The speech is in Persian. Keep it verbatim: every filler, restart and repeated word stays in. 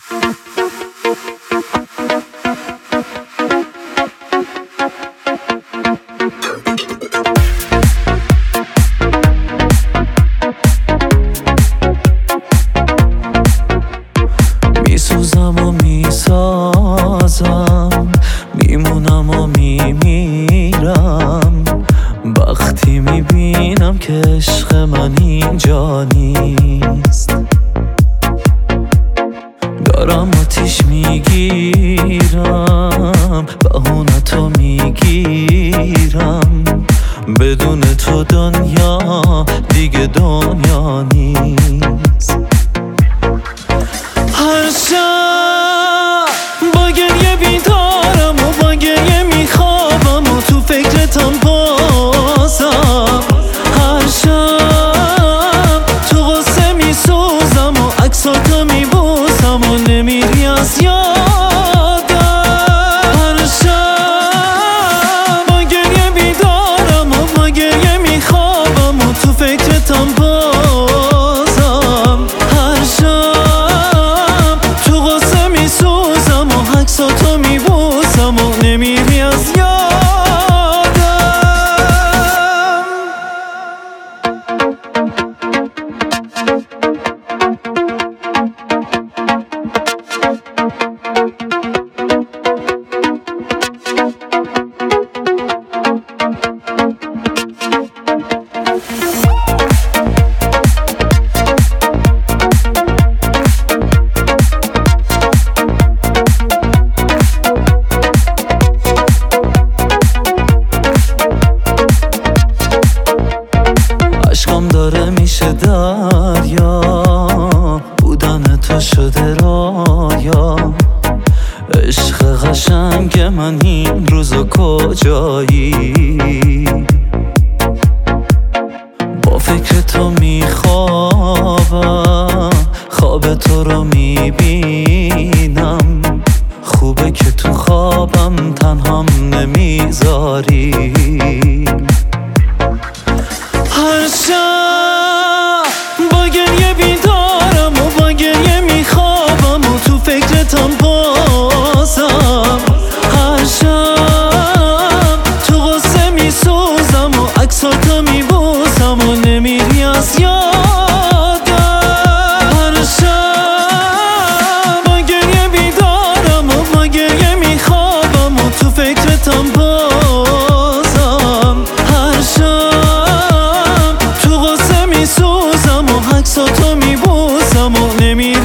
میسوزم و میسازم، میمونم و میمیرم وقتی میبینم که عشق من اینجا نیست. دارم آتیش میگیرم، بهونتو میگیرم، بدون تو دنیا دیگه دنیا نیست. هر شب با گریه بیدارم و با گریه میخوابم و تو فکرتم بازم. هر شب تو غصه میسوزم و عکساتو میبوسم و نمیری از یادم. هر شب با گریه بیدارم و با گریه میخوابم و تو فکرتم بازم. هر شب تو غصه میسوزم و عکساتو میبوسم و نمیری از یادم. عشقم داره میشه دریا، بودن تو شده رایا. عشق قشنگ من این روزا کجایی؟ با فکر تو میخوابم، خواب تو رو میبینم. خوبه که تو خوابم تنهام نمیذاری. هر شب با گریه بیدارم و با گریه میخوابم و تو فکرتم بازم. هر شب تو غصه میسوزم و عکساتو میبوسم و نمیری از یادم. هر شب با گریه بیدارم و با گریه میخوابم و تو فکرتم بازم. هر شب تو غصه میسوزم و عکساتو میبوسم و نمی